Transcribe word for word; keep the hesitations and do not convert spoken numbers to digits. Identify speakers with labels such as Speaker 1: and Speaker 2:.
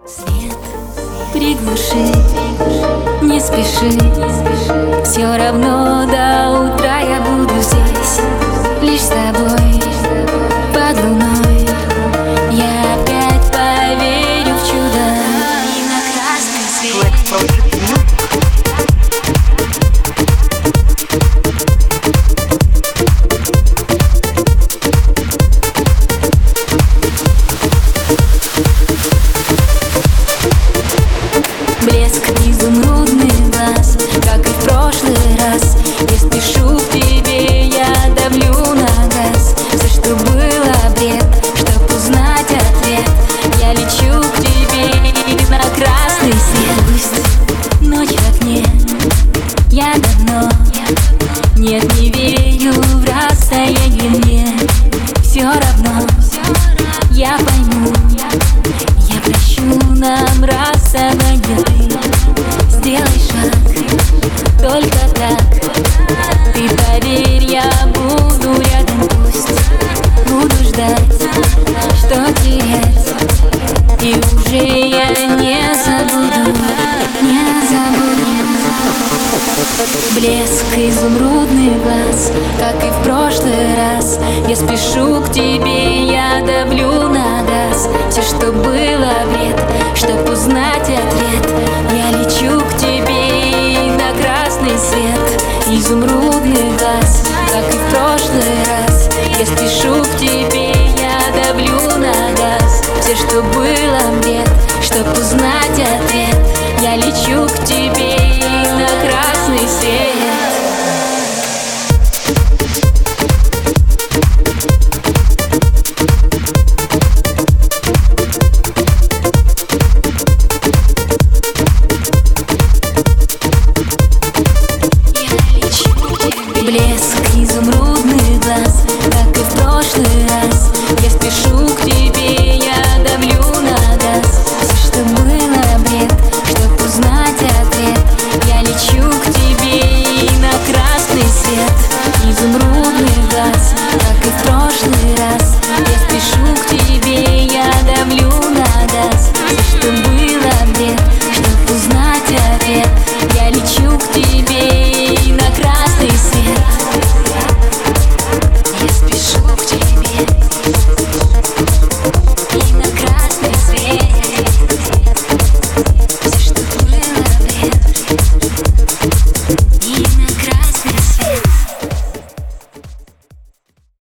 Speaker 1: Свет приглуши, не спеши, все равно до утра я буду здесь, лишь с тобой, под луной. Я опять поверю в чудо и на красный свет. Блеск изумрудных глаз, как и в прошлый раз. Я спешу к тебе, я давлю на газ. Все, что было бред, чтоб узнать ответ. Я лечу к тебе на красный свет. Пусть ночь в окне, я давно нет, не верю в расстояние мне. Все равно я пойму, я прощу нам расставание. Сделай шаг, только так. Ты поверь, я буду рядом, пусть буду ждать, что терять. И уже я не забуду, не забуду. Блеск изумрудных глаз, как и в прошлый раз. Я спешу к тебе, я давлю на газ. Все, что было бред, чтоб узнать ответ. Я лечу к тебе на красный свет. Изумрудный глаз, как и в прошлый раз. Я спешу к тебе, я давлю на газ. Все, что было бред, чтоб узнать ответ. Я лечу к тебе на красный свет.